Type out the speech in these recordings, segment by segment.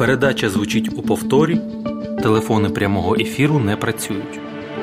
Передача звучить у повторі, телефони прямого ефіру не працюють.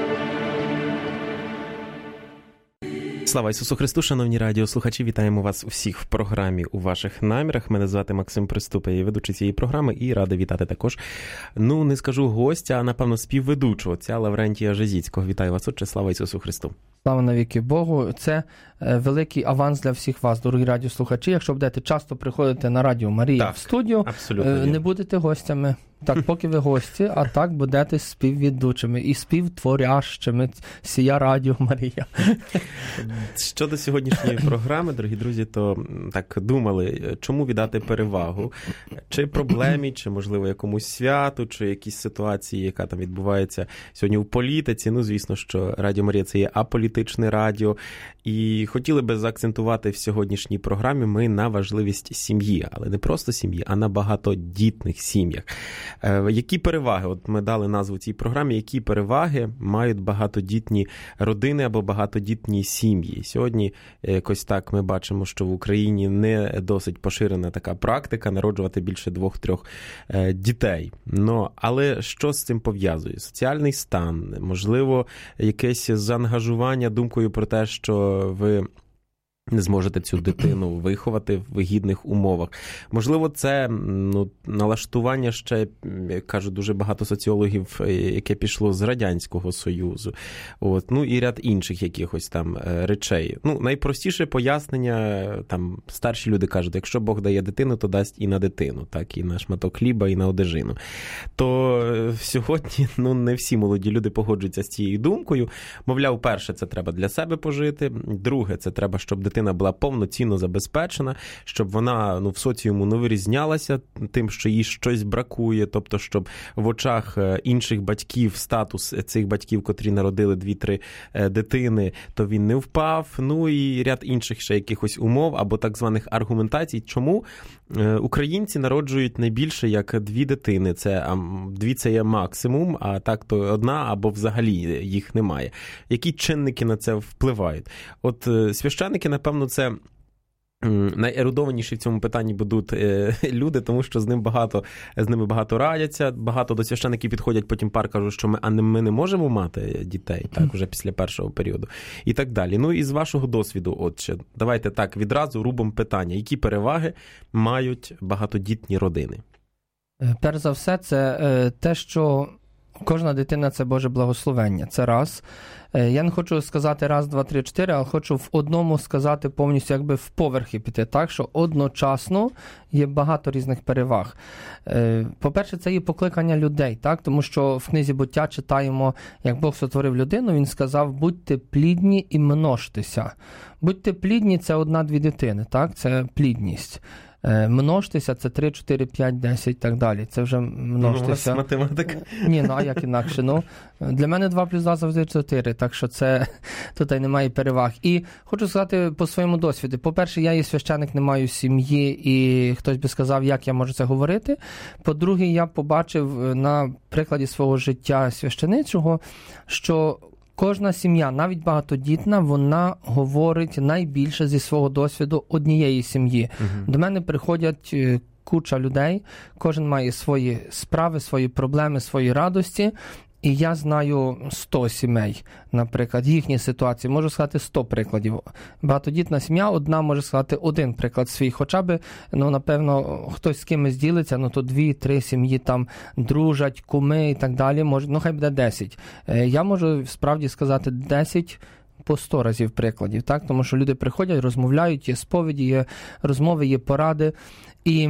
Слава Ісусу Христу, шановні радіослухачі, вітаємо вас всіх в програмі «У ваших намірах». Мене звати Максим Приступа, я ведучий цієї програми, і радий вітати також, не скажу гостя, а напевно співведучого, отця Лаврентія Жизіцького. Вітаю вас, отче, слава Ісусу Христу. Слава навіки Богу. Це великий аванс для всіх вас, дорогі радіослухачі. Якщо будете часто приходити на Радіо Марія в студію, не будете гостями. Так, поки ви гості, а так будете співведучими і співтворящими сія Радіо Марія. Щодо сьогоднішньої програми, дорогі друзі, то так думали, чому віддати перевагу? Чи проблемі, чи, можливо, якомусь святу, чи якісь ситуації, яка там відбувається сьогодні в політиці. Звісно, що Радіо Марія – це є аполітичне радіо. І хотіли би заакцентувати в сьогоднішній програмі ми на важливість сім'ї. Але не просто сім'ї, а на багатодітних сім'ях. Які переваги, от ми дали назву цій програмі, які переваги мають багатодітні родини або багатодітні сім'ї? Сьогодні якось так ми бачимо, що в Україні не досить поширена така практика народжувати більше 2-3 дітей. Але що з цим пов'язує? Соціальний стан, можливо, якесь заангажування думкою про те, що ви не зможете цю дитину виховати в гідних умовах. Можливо, це налаштування ще, як кажуть дуже багато соціологів, яке пішло з Радянського Союзу. І ряд інших якихось там речей. Найпростіше пояснення, там старші люди кажуть, якщо Бог дає дитину, то дасть і на дитину, так, і на шматок хліба, і на одежину. То сьогодні, не всі молоді люди погоджуються з цією думкою. Мовляв, перше, це треба для себе пожити, друге, це треба, щоб дитина була повноцінно забезпечена, щоб вона в соціуму не вирізнялася тим, що їй щось бракує, тобто, щоб в очах інших батьків статус цих батьків, котрі народили 2-3 дитини, то він не впав, і ряд інших ще якихось умов або так званих аргументацій. Чому українці народжують найбільше як 2 дитини? 2 – це є максимум, а так то 1 або взагалі їх немає. Які чинники на це впливають? От священники, напевно, це найерудованіші в цьому питанні будуть люди, тому що з ними багато радяться, багато до священиків підходять, потім пар кажуть, що ми не можемо мати дітей, так, уже після першого періоду, і так далі. І з вашого досвіду, отче, давайте так відразу рубом питання, які переваги мають багатодітні родини? Перш за все, це те, що кожна дитина – це Боже благословення, це раз. Я не хочу сказати 1, 2, 3, 4, але хочу в одному сказати повністю, якби в поверхи піти, так, що одночасно є багато різних переваг. По-перше, це є покликання людей, так, тому що в книзі «Буття» читаємо, як Бог сотворив людину, він сказав, будьте плідні і множтеся. Будьте плідні – це 1-2 дитини, так, це плідність. Множтеся – це 3, 4, 5, 10 і так далі. Це вже множтеся. Математика. Ні, а як інакше? Для мене 2 + 2 завжди 4, так що це тут немає переваг. І хочу сказати по своєму досвіду. По-перше, я є священик, не маю сім'ї, і хтось би сказав, як я можу це говорити. По-друге, я побачив на прикладі свого життя священичого, що кожна сім'я, навіть багатодітна, вона говорить найбільше зі свого досвіду однієї сім'ї. До мене приходять куча людей, кожен має свої справи, свої проблеми, свої радості. І я знаю 100 сімей, наприклад, їхні ситуації. Можу сказати 100 прикладів. Багатодітна сім'я, одна може сказати 1 приклад свій. Хоча б, напевно, хтось з кимось ділиться, то 2-3 сім'ї там дружать, куми і так далі. Хай буде 10. Я можу справді сказати 10 по 100 разів прикладів, так? Тому що люди приходять, розмовляють, є сповіді, є розмови, є поради. І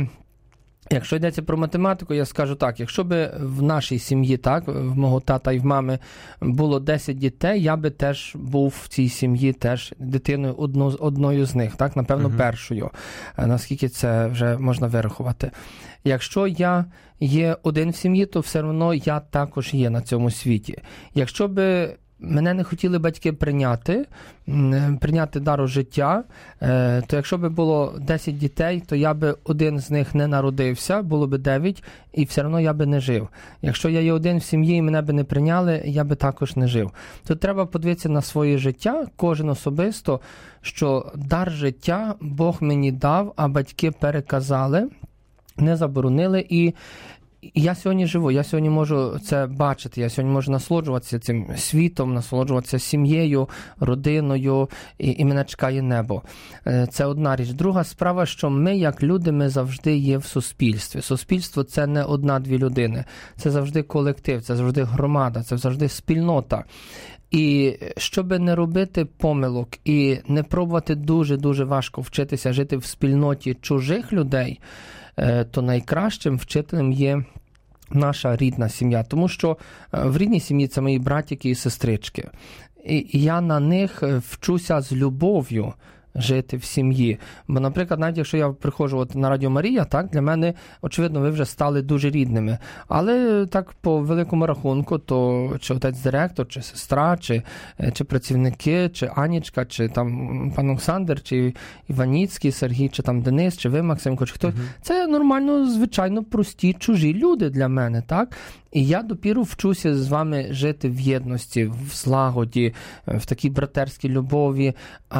якщо йдеться про математику, я скажу так, якщо б в нашій сім'ї, так, в мого тата і в мами було 10 дітей, я би теж був в цій сім'ї теж дитиною одною з них, так, напевно, першою, наскільки це вже можна вирахувати. Якщо я є один в сім'ї, то все одно я також є на цьому світі. Якщо би мене не хотіли батьки прийняти дару життя, то якщо б було 10 дітей, то я би один з них не народився, було б 9, і все одно я би не жив. Якщо я є один в сім'ї і мене би не прийняли, я би також не жив. Тут треба подивитися на своє життя, кожен особисто, що дар життя Бог мені дав, а батьки переказали, не заборонили, і я сьогодні живу, я сьогодні можу це бачити, я сьогодні можу насолоджуватися цим світом, насолоджуватися сім'єю, родиною, і мене чекає небо. Це одна річ. Друга справа, що ми, як люди, ми завжди є в суспільстві. Суспільство – це не одна-дві людини. Це завжди колектив, це завжди громада, це завжди спільнота. І щоб не робити помилок і не пробувати дуже-дуже важко вчитися жити в спільноті чужих людей, то найкращим вчителем є наша рідна сім'я. Тому що в рідній сім'ї це мої братики і сестрички. І я на них вчуся з любов'ю жити в сім'ї. Бо, наприклад, навіть якщо я приходжу на Радіо Марія, так, для мене, очевидно, ви вже стали дуже рідними. Але так по великому рахунку, то чи отець-директор, чи сестра, чи працівники, чи Анічка, чи там пан Олександр, чи Іваніцький, Сергій, чи там Денис, чи ви, Максимко, чи хтось. Це нормально, звичайно, прості, чужі люди для мене, так? І я допіру вчуся з вами жити в єдності, в злагоді, в такій братерській любові,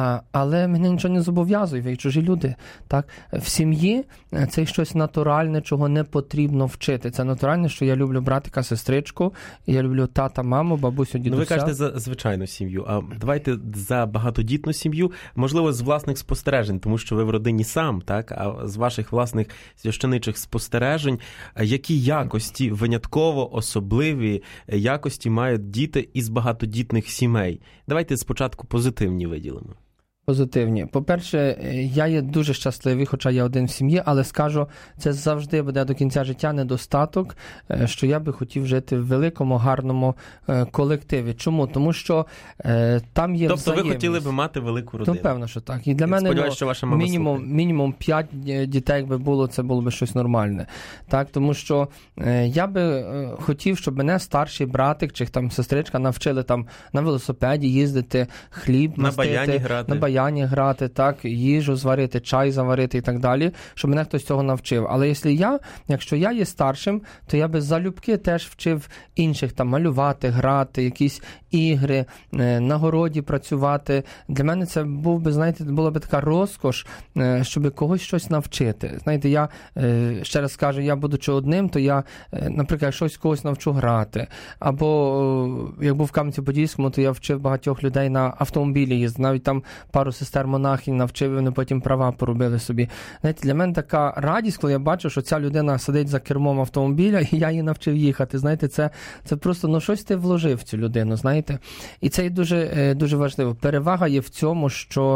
але мене нічого не зобов'язує, ви чужі люди. Так? В сім'ї це щось натуральне, чого не потрібно вчити. Це натуральне, що я люблю братика, сестричку, я люблю тата, маму, бабусю, дідуся. Ви кажете за звичайну сім'ю, а давайте за багатодітну сім'ю, можливо, з власних спостережень, тому що ви в родині сам, так? А з ваших власних священичих спостережень, які якості винятково особливі якості мають діти із багатодітних сімей? Давайте спочатку позитивні виділимо. Позитивні. По-перше, я є дуже щасливий, хоча я один в сім'ї, але скажу, це завжди буде до кінця життя недостаток, що я би хотів жити в великому, гарному колективі. Чому? Тому що там є взаємність. Тобто ви хотіли би мати велику родину? То певно, що так. І для мене мінімум 5 дітей, якби було, це було б щось нормальне. Так? Тому що я би хотів, щоб мене старший братик чи там сестричка навчили там на велосипеді їздити, хліб мастити, на баяні грати, так, їжу зварити, чай заварити і так далі, щоб мене хтось цього навчив. Але якщо я є старшим, то я би залюбки теж вчив інших там малювати, грати, якісь ігри, на городі працювати. Для мене це була б така розкош, щоб когось щось навчити. Знаєте, я ще раз скажу, я будучи одним, то я, наприклад, щось когось навчу грати. Або, як був в Кам'янці-Подільському, то я вчив багатьох людей на автомобілі їздити. Навіть там пару сестер-монахинь навчив, і вони потім права поробили собі. Знаєте, для мене така радість, коли я бачу, що ця людина сидить за кермом автомобіля, і я її навчив їхати. Знаєте, це просто, щось ти вложив в цю людину, знаєте. І це дуже, дуже важливо. Перевага є в цьому, що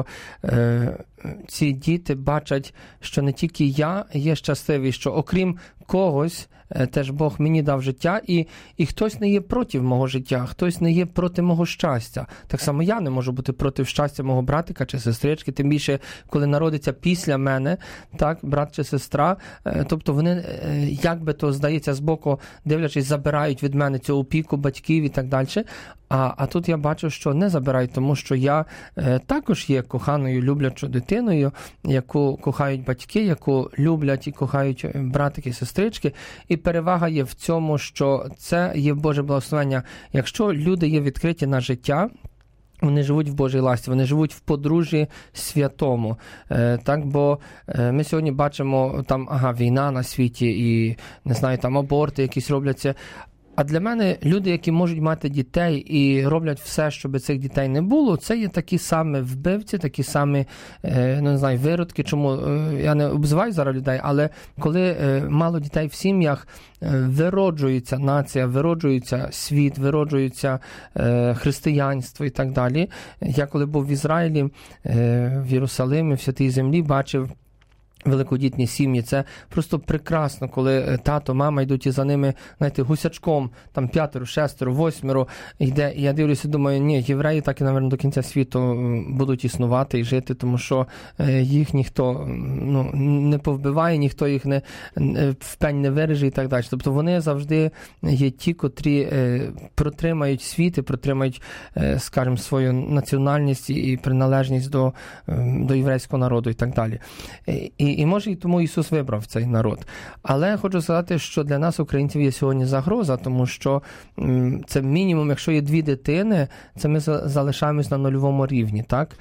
ці діти бачать, що не тільки я є щасливий, що окрім когось, теж Бог мені дав життя, і хтось не є проти мого життя, хтось не є проти мого щастя. Так само я не можу бути проти щастя мого братика чи сестрички, тим більше, коли народиться після мене, так, брат чи сестра, тобто вони, як би то здається, збоку дивлячись, забирають від мене цю опіку батьків і так далі. А тут я бачу, що не забирають, тому що я також є коханою, люблячою дитиною, яку кохають батьки, яку люблять і кохають братики і сестрички. І перевага є в цьому, що це є Боже благословення. Якщо люди є відкриті на життя, вони живуть в Божій ласті, вони живуть в подружжі святому. Так, бо ми сьогодні бачимо там, війна на світі і, не знаю, там аборти якісь робляться. А для мене люди, які можуть мати дітей і роблять все, щоб цих дітей не було, це є такі самі вбивці, такі самі, не знаю, виродки. Чому я не обзиваю зараз людей, але коли мало дітей в сім'ях, вироджується нація, вироджується світ, вироджується християнство і так далі. Я коли був в Ізраїлі, в Єрусалимі, в Святій Землі, бачив великодітні сім'ї. Це просто прекрасно, коли тато, мама йдуть і за ними, знаєте, гусячком, там 5, 6, 8 йде. І я дивлюся, думаю, ні, євреї так і, напевно, до кінця світу будуть існувати і жити, тому що їх ніхто не повбиває, ніхто їх в пень не виреже і так далі. Тобто вони завжди є ті, котрі протримають світ і протримають, скажімо, свою національність і приналежність до єврейського народу і так далі. І може, і тому Ісус вибрав цей народ. Але хочу сказати, що для нас, українців, є сьогодні загроза, тому що це мінімум, якщо є 2 дитини, це ми залишаємось на нульовому рівні, так?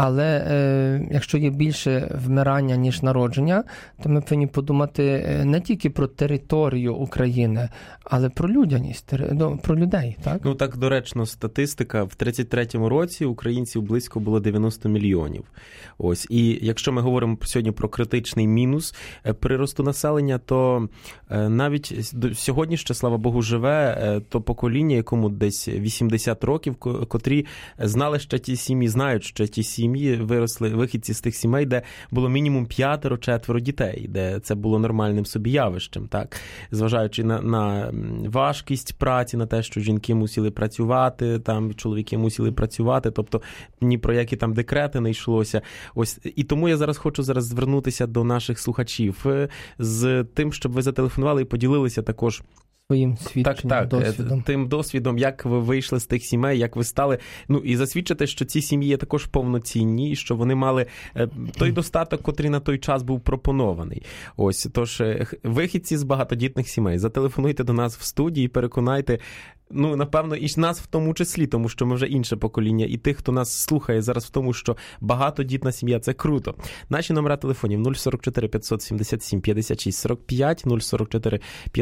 Але якщо є більше вмирання, ніж народження, то ми повинні подумати не тільки про територію України, але про людяність, про людей. Так? Ну так, доречно, статистика. В 33-му році українців близько було 90 мільйонів. Ось. І якщо ми говоримо сьогодні про критичний мінус приросту населення, то навіть сьогодні ще, слава Богу, живе то покоління, якому десь 80 років, котрі знали ще ті сім'ї, знають ще ті сім'ї, виросли вихідці з тих сімей, де було мінімум 5-4 дітей, де це було нормальним собі явищем, так? Зважаючи на важкість праці, на те, що жінки мусили працювати, там чоловіки мусили працювати, тобто ні про які там декрети не йшлося. Ось. І тому я хочу звернутися до наших слухачів з тим, щоб ви зателефонували і поділилися також своїм свідченням, досвідом. Тим досвідом, як ви вийшли з тих сімей, як ви стали, і засвідчити, що ці сім'ї є також повноцінні, і що вони мали той достаток, котрий на той час був пропонований. Ось, тож, вихідці з багатодітних сімей, зателефонуйте до нас в студії, переконайте, напевно, і нас в тому числі, тому що ми вже інше покоління, і тих, хто нас слухає зараз в тому, що багатодітна сім'я – це круто. Наші номера телефонів 044 577 56 45, 044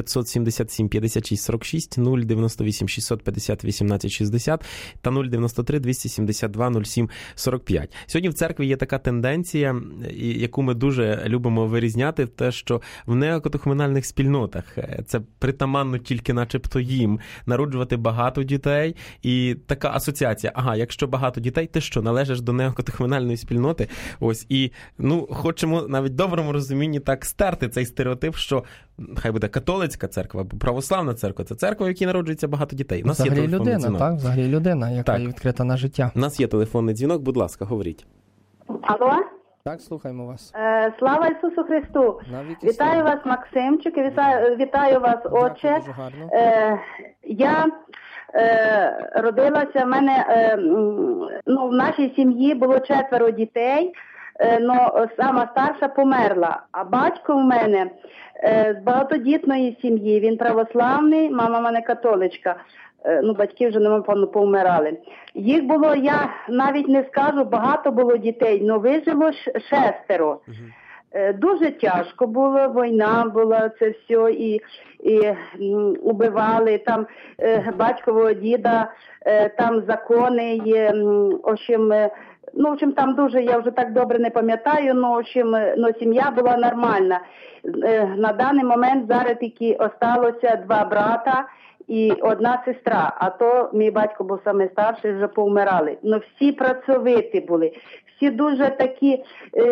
577 56 46, 098 650 18 60 та 093 272 07 45. Сьогодні в церкві є така тенденція, яку ми дуже любимо вирізняти, те, що в неокатехуменальних спільнотах це притаманно тільки начебто їм народжувати багато дітей, і така асоціація, якщо багато дітей, ти що, належиш до неокатехуменальної спільноти? Ось, і, хочемо навіть в доброму розумінні так стерти цей стереотип, що хай буде католицька церква або православна церква, це церква, в якій народжується багато дітей. У нас взагалі є телефонний людина, дзвінок. так? Взагалі людина, яка є відкрита на життя. У нас є телефонний дзвінок, будь ласка, говоріть. Алло? Так, слухаємо вас. Слава Ісусу Христу! Вітаю вас, Максимчик, вітаю вас, отче. Дуже гарно. Я родилася, в мене, в нашій сім'ї було 4 дітей, сама старша померла, а батько в мене з багатодітної сім'ї, він православний, мама в мене католичка. Батьки вже, напевно, повмирали. Їх було, я навіть не скажу, багато було дітей, вижило 6. Дуже тяжко було, війна була, це все, і убивали, там батькового діда, там закони є, в общем, там дуже, я вже так добре не пам'ятаю, сім'я була нормальна. На даний момент зараз тільки осталося 2 брата і 1 сестра, а то мій батько був саме старший, вже повмирали. Всі працьовиті були, всі дуже такі,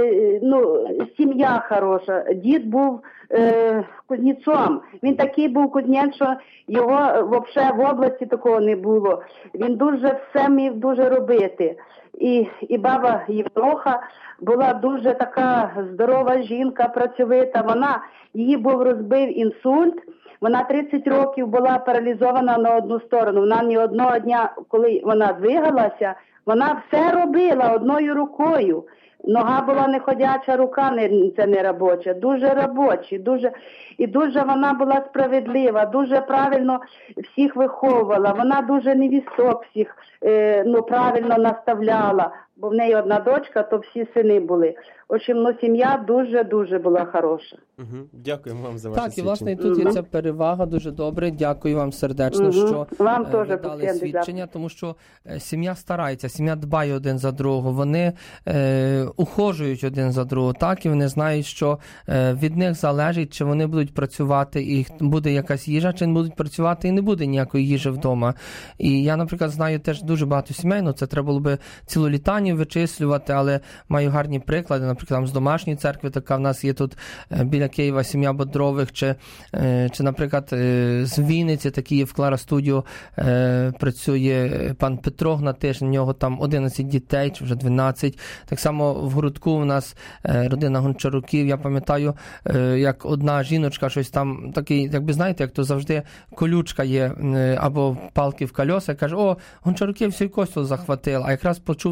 сім'я хороша. Дід був кузнецом, він такий був кузнець, що його взагалі в області такого не було. Він дуже все міг дуже робити. І баба Євноха була дуже така здорова жінка, працьовита. Її був розбив інсульт. Вона 30 років була паралізована на одну сторону. Вона ні одного дня, коли вона двигалася, вона все робила одною рукою. Нога була не ходяча, рука це не робоча. Дуже робоча. Дуже вона була справедлива, дуже правильно всіх виховувала. Вона дуже невісток всіх правильно наставляла. Бо в неї 1 дочка, то всі сини були. В общем, сім'я дуже-дуже була хороша. Дякуємо вам за ваше свідчення. Так, і власне, і тут є ця перевага, дуже добре. Дякую вам сердечно, що вам ви дали свідчення, тому що сім'я старається, сім'я дбає один за другого, вони ухожують один за другого, так, і вони знають, що від них залежить, чи вони будуть працювати, і буде якась їжа, чи не будуть працювати, і не буде ніякої їжі вдома. І я, наприклад, знаю теж дуже багато сімей, це треба було би цілу літанію вичислювати, але маю гарні приклади, наприклад, з домашньої церкви, така в нас є тут біля Києва сім'я Бодрових, чи наприклад, з Вінниці, такий в Клара Студіо працює пан Петро Гнатиш, у нього там 11 дітей, чи вже 12. Так само в Грудку у нас родина Гончаруків, я пам'ятаю, як одна жіночка щось там, такий, якби знаєте, як то завжди колючка є, або палки в кольоса, каже, Гончаруків всю костю захватила, а якраз почув це отець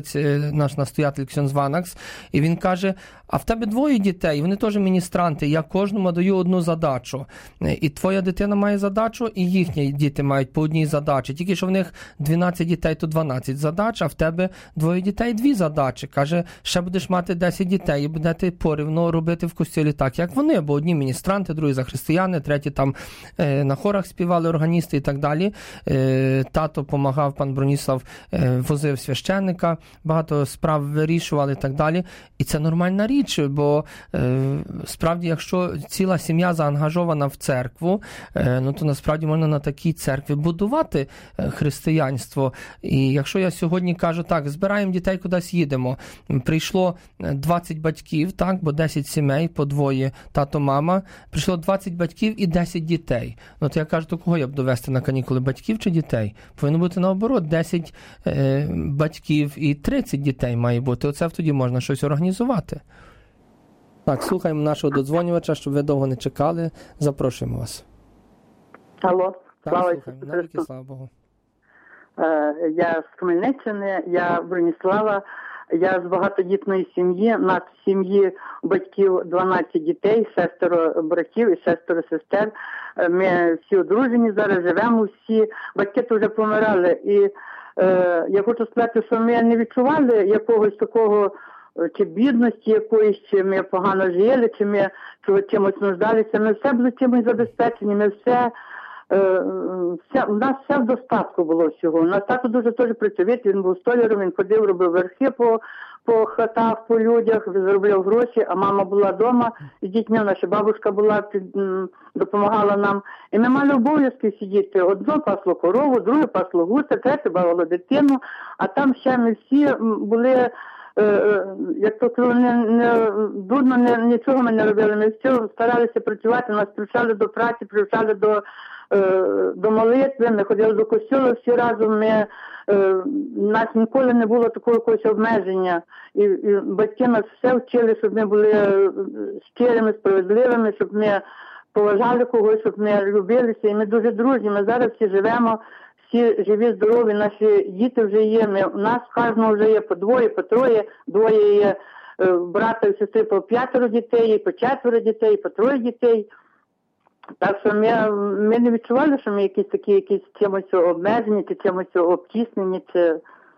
отець, наш настоятель Ксьондз Ванакс, і він каже, а в тебе 2 дітей, вони теж міністранти, я кожному даю одну задачу. І твоя дитина має задачу, і їхні діти мають по одній задачі. Тільки що в них 12 дітей, то 12 задач, а в тебе 2 дітей, 2 задачі. Каже, ще будеш мати 10 дітей і будете порівно робити в костілі так, як вони, бо одні міністранти, другі за християни, треті там на хорах співали, органісти і так далі. Тато помагав, пан Броніслав возив священника, багато справ вирішували і так далі. І це нормальна річ, бо справді, якщо ціла сім'я заангажована в церкву, ну то насправді можна на такій церкві будувати християнство. І якщо я сьогодні кажу, так, збираємо дітей, кудись їдемо, прийшло 20 батьків, так, бо 10 сімей, по 2, тато, мама, прийшло 20 батьків і 10 дітей. Ну то я кажу, то кого я б довести на канікули, батьків чи дітей? Повинно бути наоборот, 10 батьків і 30 дітей має бути. Оце тоді можна щось організувати. Так, слухаємо нашого додзвонювача, щоб ви довго не чекали. Запрошуємо вас. Алло, слава Ісусу Христу. Слава Богу. Я з Хмельниччини, я Броніслава, я з багатодітної сім'ї, нас в сім'ї батьків 12 дітей, 6 братів і 6 сестер. Ми всі одружені, зараз живемо всі, батьки то вже помирали. І я хочу сказати, що ми не відчували якогось такого, чи бідності якоїсь, чи ми погано жили, чи ми чимось нуждалися. Ми все були чимось забезпечені, ми у нас все в достатку було всього. У нас тато дуже теж працьовитий, він був столяром, він ходив, робив верхи по хатах, по людях, заробляв гроші, а мама була вдома з дітьми, наша бабушка була, допомагала нам. І ми мали обов'язки сидіти. Одно пасло корову, друге пасло гуся, третє бавило дитину, а там ще ми всі були, як то дурно, нічого ми не робили. Ми всі старалися працювати, нас привчали до праці, привчали до молитви, ми ходили до костюлу всі разом, нас ніколи не було такого якогось обмеження. І батьки нас все вчили, щоб ми були щирими, справедливими, щоб ми поважали когось, щоб ми любилися. І ми дуже дружні, ми зараз всі живемо, всі живі, здорові, наші діти вже є, у нас кожного вже є по 2, по 3, 2 є брата і сестри по 5 дітей, по 4 дітей, по 3 дітей. Так що ми не відчували, що ми якісь чимось обмежені, чи чимось обтіснені, чи...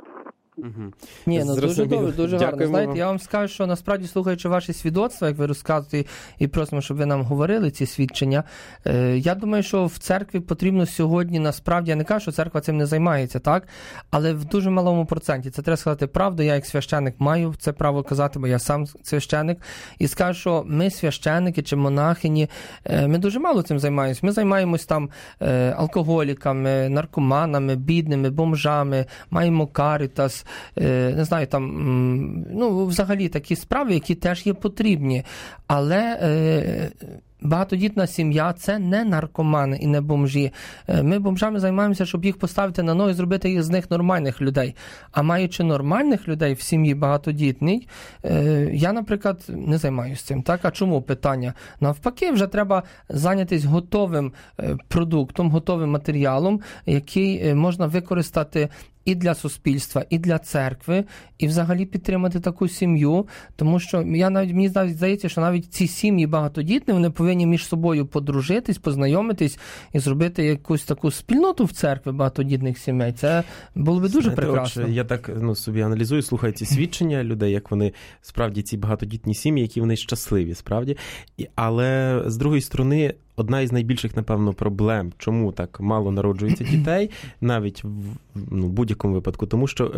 Ні, ну дуже добре, дуже гарно. Знаєте, я вам скажу, що насправді, слухаючи ваші свідоцтва, як ви розказуєте, і просимо, щоб ви нам говорили ці свідчення, я думаю, що в церкві потрібно сьогодні, насправді, я не кажу, що церква цим не займається, так? Але в дуже малому проценті. Це треба сказати правду, я як священник маю це право казати, бо я сам священник, і скажу, що ми священники чи монахині, ми дуже мало цим займаємося. Ми займаємось там алкоголіками, наркоманами, бідними, бомжами, маємо карітас, не знаю, там, ну, взагалі такі справи, які теж є потрібні. Але багатодітна сім'я – це не наркомани і не бомжі. Ми бомжами займаємося, щоб їх поставити на ноги, зробити їх з них нормальних людей. А маючи нормальних людей в сім'ї багатодітній, я, наприклад, не займаюся цим. Так? А чому питання? Навпаки, вже треба зайнятися готовим продуктом, готовим матеріалом, який можна використати і для суспільства, і для церкви, і взагалі підтримати таку сім'ю, тому що мені здається, що навіть ці сім'ї багатодітні, вони повинні між собою подружитись, познайомитись і зробити якусь таку спільноту в церкві багатодітних сімей. Це було би дуже прекрасно. Я так собі аналізую, слухаю ці свідчення людей, як вони, справді, ці багатодітні сім'ї, які вони щасливі, справді. Але, з другої сторони, одна із найбільших, напевно, проблем, чому так мало народжується дітей, навіть в будь-якому випадку, тому що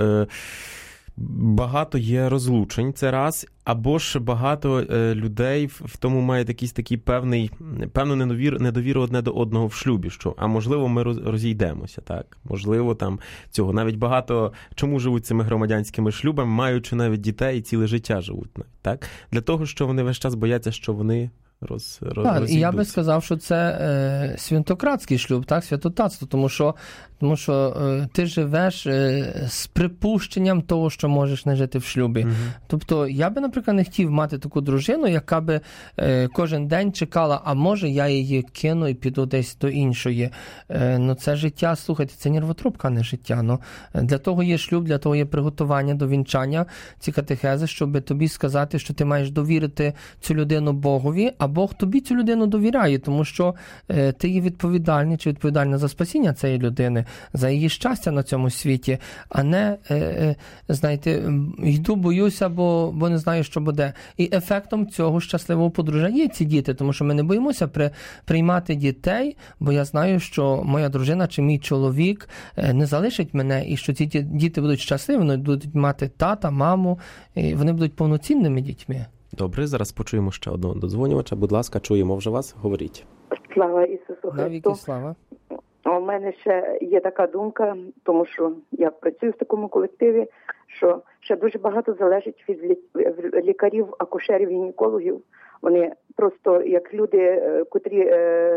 багато є розлучень, це раз, або ж багато людей в тому мають якийсь такий певну недовіру одне до одного в шлюбі, що, а можливо, ми розійдемося, так, можливо, там цього. Навіть багато, чому живуть цими громадянськими шлюбами, маючи навіть дітей і ціле життя живуть, так, для того, що вони весь час бояться, що вони розійдуться. І я би сказав, що це святократський шлюб, так, святотатство, тому що ти живеш з припущенням того, що можеш не жити в шлюбі. Тобто я би, наприклад, не хотів мати таку дружину, яка би кожен день чекала, а може я її кину і піду десь до іншої. Це життя, слухайте, це нервотрубка, а не життя. Для того є шлюб, для того є приготування до вінчання, ці катехези, щоб тобі сказати, що ти маєш довірити цю людину Богові, а Бог тобі цю людину довіряє, тому що ти є відповідальний чи відповідальна за спасіння цієї людини, за її щастя на цьому світі, а не, знаєте, йду, боюся, бо не знаю, що буде. І ефектом цього щасливого подружжя є ці діти, тому що ми не боїмося приймати дітей, бо я знаю, що моя дружина чи мій чоловік не залишить мене, і що ці діти будуть щасливі, вони будуть мати тата, маму, і вони будуть повноцінними дітьми. Добре, зараз почуємо ще одного додзвонювача. Будь ласка, чуємо вже вас. Говоріть. Слава Ісусу Христу. Навіки слава. У мене ще є така думка, тому що я працюю в такому колективі, що ще дуже багато залежить від лікарів, акушерів, гінекологів. Вони просто як люди, котрі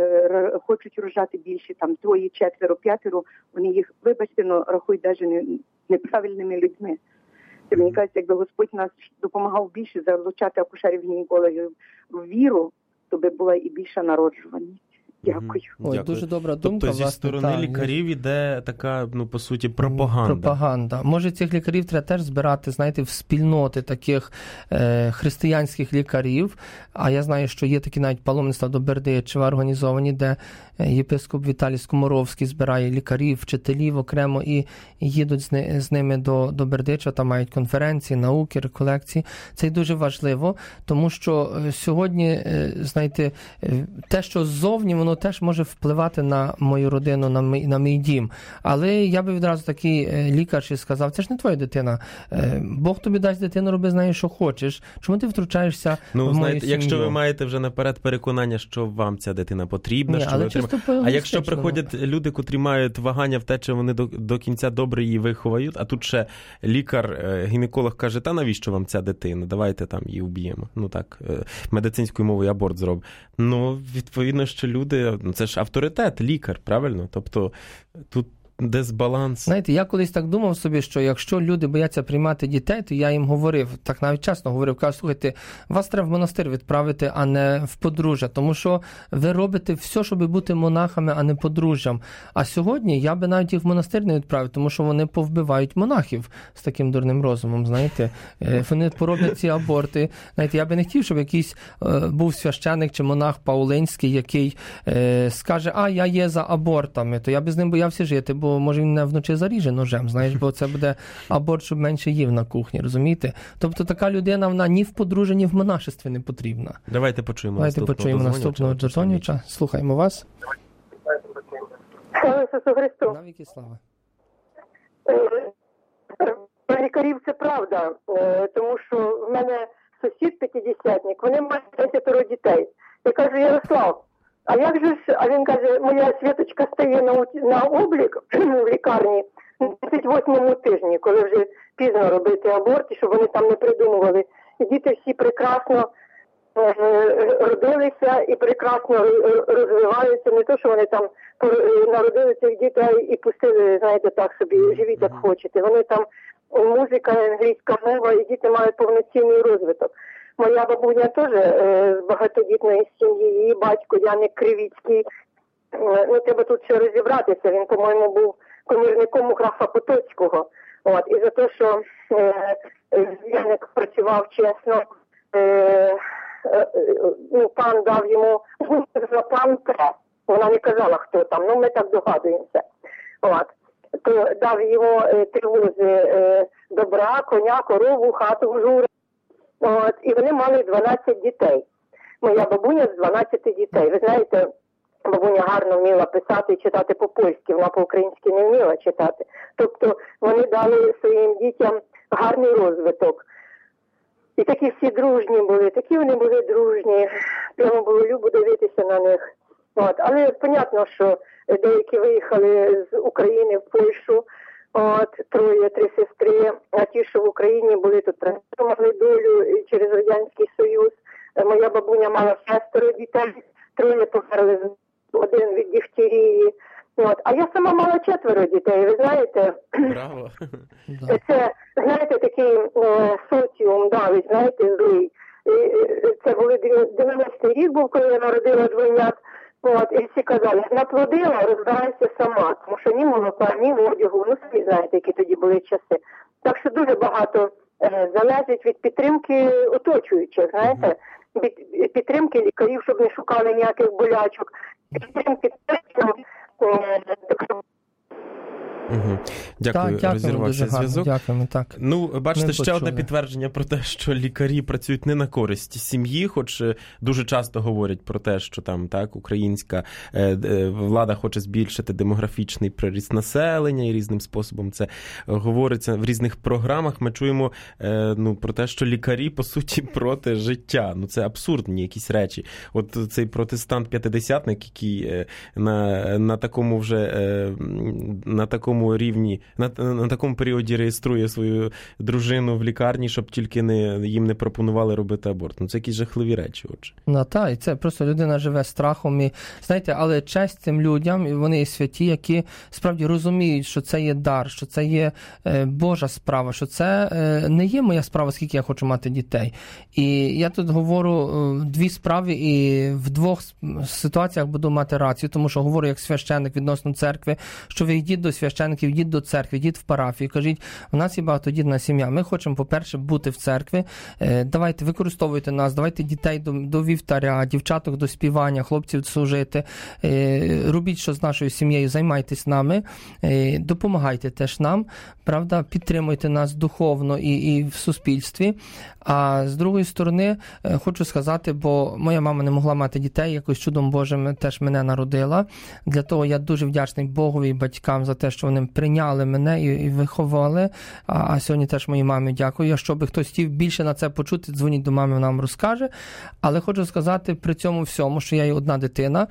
хочуть рожати більше, там 2, 4, 5, вони їх, вибачте, рахують навіть неправильними людьми. Це, мені кажеться, якби Господь нас допомагав більше залучати акушерів, гінекологів в віру, то би була і більша народжуваність. Дякую. Ой, дуже добра думка. Тобто зі сторони лікарів іде така, по суті, пропаганда. Пропаганда. Може, цих лікарів треба теж збирати, знаєте, в спільноти таких християнських лікарів. А я знаю, що є такі навіть паломництва до Бердичева організовані, де єпископ Віталій Скоморовський збирає лікарів, вчителів окремо і їдуть з ними до Бердичева, там мають конференції, науки, реколекції. Це дуже важливо, тому що сьогодні, знаєте, те, що ззовні, воно теж може впливати на мою родину, на мій дім. Але я би відразу такий лікар ще сказав, це ж не твоя дитина. Бог тобі дасть дитину, роби з нею, що хочеш. Чому ти втручаєшся в мою сім'ю? Якщо ви маєте вже наперед переконання, що вам ця дитина потрібна, що ви отримаєте. А якщо приходять люди, котрі мають вагання в те, чи вони до кінця добре її виховають, а тут ще лікар-гінеколог каже, та навіщо вам ця дитина? Давайте там її вб'ємо. Медицинською мовою аборт зробимо. Відповідно, що люди, це ж авторитет, лікар, правильно? Тобто тут дисбаланс. Знаєте, я колись так думав собі, що якщо люди бояться приймати дітей, то я їм говорив, так навіть чесно говорив, кажу, слухайте, вас треба в монастир відправити, а не в подружжя, тому що ви робите все, щоб бути монахами, а не подружжям. А сьогодні я би навіть їх в монастир не відправив, тому що вони повбивають монахів з таким дурним розумом, знаєте. Вони пороблять ці аборти. Знаєте, я би не хотів, щоб якийсь був священик чи монах Паулинський, який скаже, я є за абортами, то я би з ним боявся жити, бо може він не вночі заріже ножем, знаєш, бо це буде аборт, щоб менше їв на кухні, розумієте? Тобто така людина, вона ні в подружжі, ні в монашестві не потрібна. Давайте почуємо наступного додзвонювача. Слухаємо вас. Слава Ісусу Христу. Навіки слава. Про лікарів це правда, тому що в мене сусід п'ятидесятник, вони мають 10 дітей. Я кажу, Ярослав, а як же ж, а він каже, моя Світочка стає на облік в лікарні на 38-му тижні, коли вже пізно робити аборт, щоб вони там не придумували. І діти всі прекрасно родилися і прекрасно розвиваються. Не то, що вони там народили цих дітей і пустили, знаєте, так собі, живіть як хочете. Вони там музика, англійська мова, і діти мають повноцінний розвиток. Моя бабуня теж з багатодітної сім'ї, її батько Яник Кривіцький. Треба тут ще розібратися, він, по-моєму, був комірником у графа Потоцького. І за те, що Яник працював чесно, пан дав йому, пан П, вона не казала, хто там, ми так догадуємося. То дав йому 3 вози добра, коня, корову, хату в жури. І вони мали 12 дітей. Моя бабуня з 12 дітей. Ви знаєте, бабуня гарно вміла писати і читати по-польськи, вона по-українськи не вміла читати. Тобто вони дали своїм дітям гарний розвиток. І такі всі дружні були, такі вони були дружні. Прямо було любо дивитися на них. Але понятно, що деякі виїхали з України в Польщу. 3 сестри, а ті, що в Україні були, тут могли долю через Радянський Союз. Моя бабуня мала 6 дітей, 3 померли, 1 від дифтерії. От. А я сама мала 4 дітей, ви знаєте. Браво. Це, знаєте, такий соціум давить, знаєте, злий. Це були 90-й рік був, коли я народила двойнят. От, і всі казали, наплодила, розбирайся сама, тому що ні молока, ні одягу, ну самі знаєте, які тоді були часи. Так що дуже багато залежить від підтримки оточуючих, знаєте, від підтримки лікарів, щоб не шукали ніяких болячок, підтримки Дякую, розірвався зв'язок. Дякуємо, так. Ну, бачите, ще одне підтвердження про те, що лікарі працюють не на користь сім'ї, хоч дуже часто говорять про те, що там, так, українська влада хоче збільшити демографічний приріст населення і різним способом це говориться в різних програмах. Ми чуємо про те, що лікарі, по суті, проти життя. Ну, це абсурдні якісь речі. От цей протестант-п'ятидесятник, який на такому вже, на такому рівні, на такому періоді реєструє свою дружину в лікарні, щоб тільки їм не пропонували робити аборт. Ну, це якісь жахливі речі, отже. Ну, так, і це просто людина живе страхом. І, знаєте, але честь цим людям, вони є святі, які справді розуміють, що це є дар, що це є Божа справа, що це не є моя справа, скільки я хочу мати дітей. І я тут говорю 2 справи, і в 2 ситуаціях буду мати рацію, тому що говорю як священник відносно церкви, що ви йдіть до священників, йдіть до церкви, йдіть в парафію, кажіть, у нас є багатодітна сім'я, ми хочемо, по-перше, бути в церкві, давайте використовуйте нас, давайте дітей до вівтаря, дівчаток до співання, хлопців служити, робіть, що з нашою сім'єю, займайтесь нами, допомагайте теж нам, правда, підтримуйте нас духовно і в суспільстві. А з другої сторони, хочу сказати, бо моя мама не могла мати дітей, якось чудом Божим теж мене народила. Для того я дуже вдячний Богові і батькам за те, що вони прийняли мене і виховали. А сьогодні теж моїй мамі дякую. Якщо би хтось хотів більше на це почути, дзвоніть до мами, вона вам розкаже. Але хочу сказати при цьому всьому, що я є одна дитина,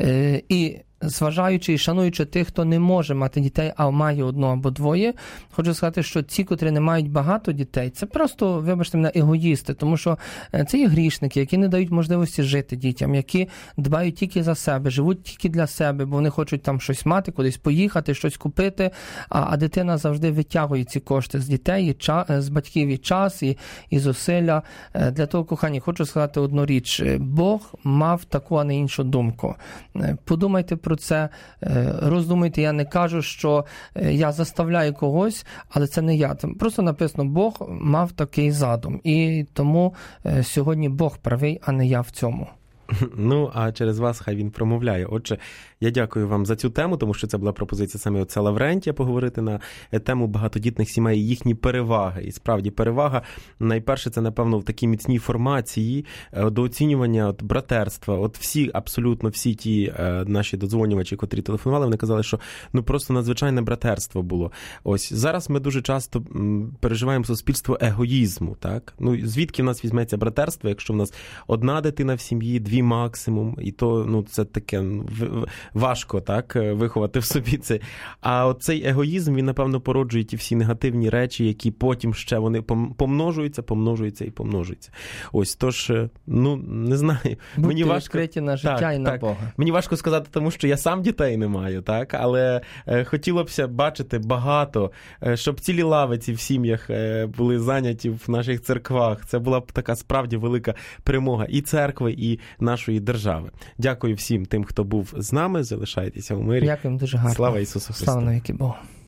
і зважаючи і шануючи тих, хто не може мати дітей, а має 1 або 2, хочу сказати, що ті, котрі не мають багато дітей, це просто, вибачте мене, егоїсти, тому що це є грішники, які не дають можливості жити дітям, які дбають тільки за себе, живуть тільки для себе, бо вони хочуть там щось мати, кудись поїхати, щось купити, а дитина завжди витягує ці кошти з дітей, з батьків і час, і зусилля. Для того, кохані, хочу сказати одну річ. Бог мав таку, а не іншу думку. Подумайте про це, роздумуйте, я не кажу, що я заставляю когось, але це не я. Просто написано, Бог мав такий задум. І тому сьогодні Бог правий, а не я в цьому. Ну, а через вас хай він промовляє. Отже, я дякую вам за цю тему, тому що це була пропозиція саме отця Лаврентія поговорити на тему багатодітних сімей і їхні переваги. І справді перевага, найперше, це, напевно, в такій міцній формації до оцінювання братерства. Абсолютно всі ті наші додзвонювачі, котрі телефонували, вони казали, що просто надзвичайне братерство було. Ось, зараз ми дуже часто переживаємо суспільство егоїзму, так? Ну, звідки в нас візьметься братерство, якщо в нас 1 дитина в сім'ї, 2 максимум, і то, це таке важко, так, виховати в собі це. А оцей егоїзм, він, напевно, породжує ті всі негативні речі, які потім ще вони помножуються і помножуються. Ось, тож, не знаю. Будьте відкриті на життя і на Бога. Мені важко сказати, тому що я сам дітей не маю, так, але хотілося б бачити багато, щоб цілі лавиці в сім'ях були зайняті в наших церквах. Це була б така справді велика перемога і церкви, і нашої держави. Дякую всім тим, хто був з нами. Залишайтеся у мирі. Дякуємо дуже гарно. Слава Ісусу Христу. Слава навіки Богу.